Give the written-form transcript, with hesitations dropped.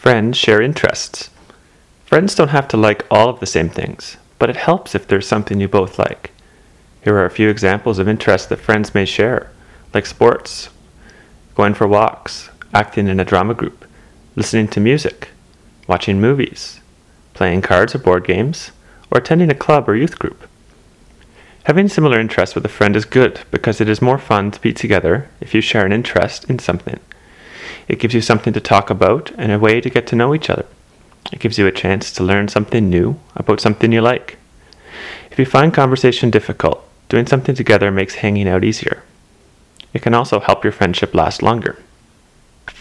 Friends share interests. Friends don't have to like all of the same things, but it helps if there's something you both like. Here are a few examples of interests that friends may share, like sports, going for walks, acting in a drama group, listening to music, watching movies, playing cards or board games, or attending a club or youth group. Having similar interests with a friend is good because it is more fun to be together if you share an interest in something. It gives you something to talk about and a way to get to know each other. It gives you a chance to learn something new about something you like. If you find conversation difficult, doing something together makes hanging out easier. It can also help your friendship last longer.